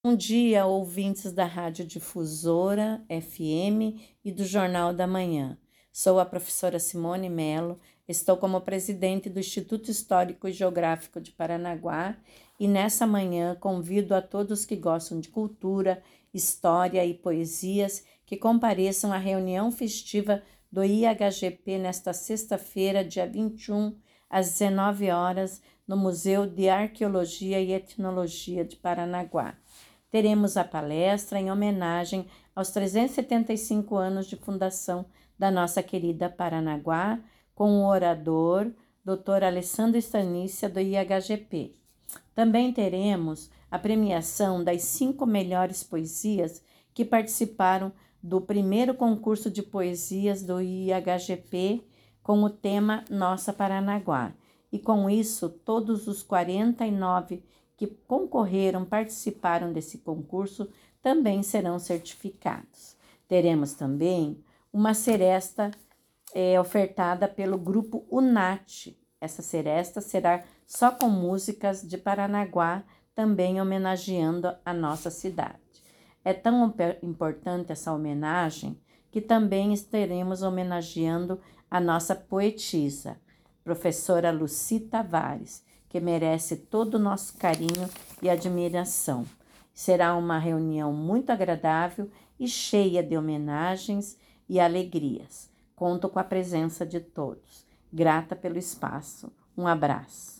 Bom dia, ouvintes da Rádio Difusora FM e do Jornal da Manhã. Sou a professora Simone Melo, estou como presidente do Instituto Histórico e Geográfico de Paranaguá e nessa manhã convido a todos que gostam de cultura, história e poesias que compareçam à reunião festiva do IHGP nesta sexta-feira, dia 21, às 19 horas, no Museu de Arqueologia e Etnologia de Paranaguá. Teremos a palestra em homenagem aos 375 anos de fundação da nossa querida Paranaguá, com o orador Dr. Alessandro Stanícia, do IHGP. Também teremos a premiação das 5 melhores poesias que participaram do primeiro concurso de poesias do IHGP com o tema Nossa Paranaguá. E com isso, todos os 49 que concorreram, participaram desse concurso, também serão certificados. Teremos também uma seresta ofertada pelo grupo UNAT. Essa seresta será só com músicas de Paranaguá, também homenageando a nossa cidade. É tão importante essa homenagem que também estaremos homenageando a nossa poetisa, professora Lucy Tavares, que merece todo o nosso carinho e admiração. Será uma reunião muito agradável e cheia de homenagens e alegrias. Conto com a presença de todos. Grata pelo espaço. Um abraço.